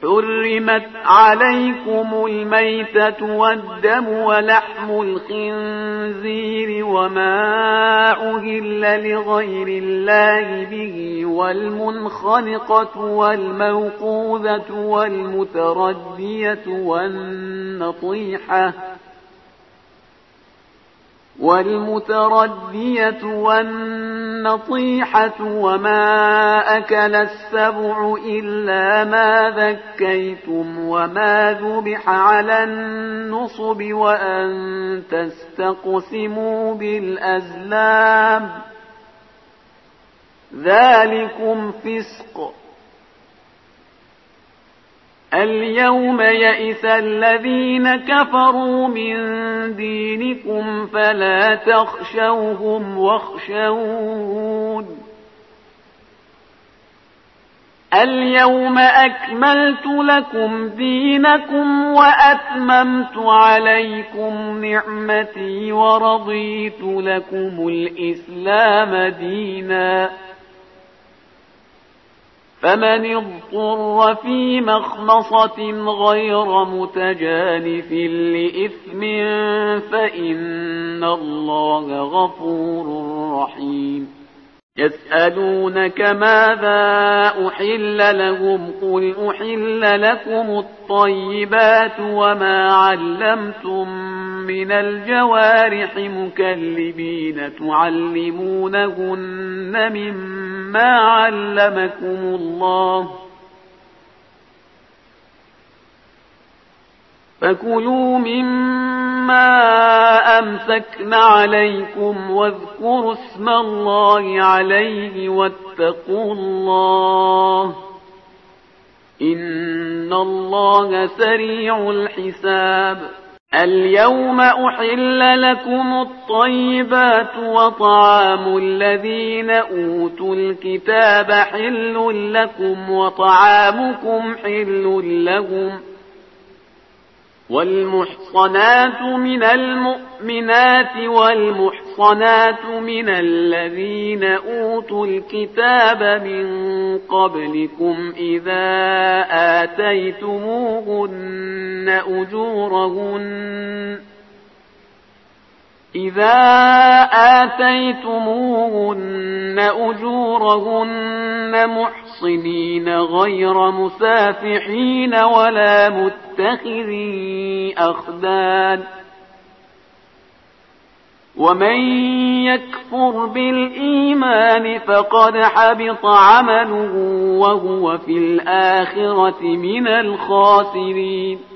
حرمت عليكم الميتة والدم ولحم الخنزير وما أهل لغير الله به والمنخنقة والموقوذة والمتردية والنطيحة وما أكل السبع إلا ما ذكيتم وما ذبح على النصب وأن تستقسموا بالأزلام ذلكم فسق. اليوم يئس الذين كفروا من دينكم فلا تخشوهم واخشون. اليوم أكملت لكم دينكم وأتممت عليكم نعمتي ورضيت لكم الإسلام دينا. فمن اضطر في مخمصة غير متجانف لإثم فإن الله غفور رحيم. يسألونك ماذا أحل لهم قل أحل لكم الطيبات وما علمتم من الجوارح مكلبين تعلمونهن مما علمكم الله فكلوا مما أمسكن عليكم واذكروا اسم الله عليه واتقوا الله إن الله سريع الحساب. اليوم أحل لكم الطيبات وطعام الذين أوتوا الكتاب حل لكم وطعامكم حل لهم والمحصنات من المؤمنات والمحصنات من الذين أوتوا الكتاب من قبلكم إذا آتيتموهن أجورهن محصنين غير مسافحين ولا متخذي أخدان. ومن يكفر بالإيمان فقد حبط عمله وهو في الآخرة من الخاسرين.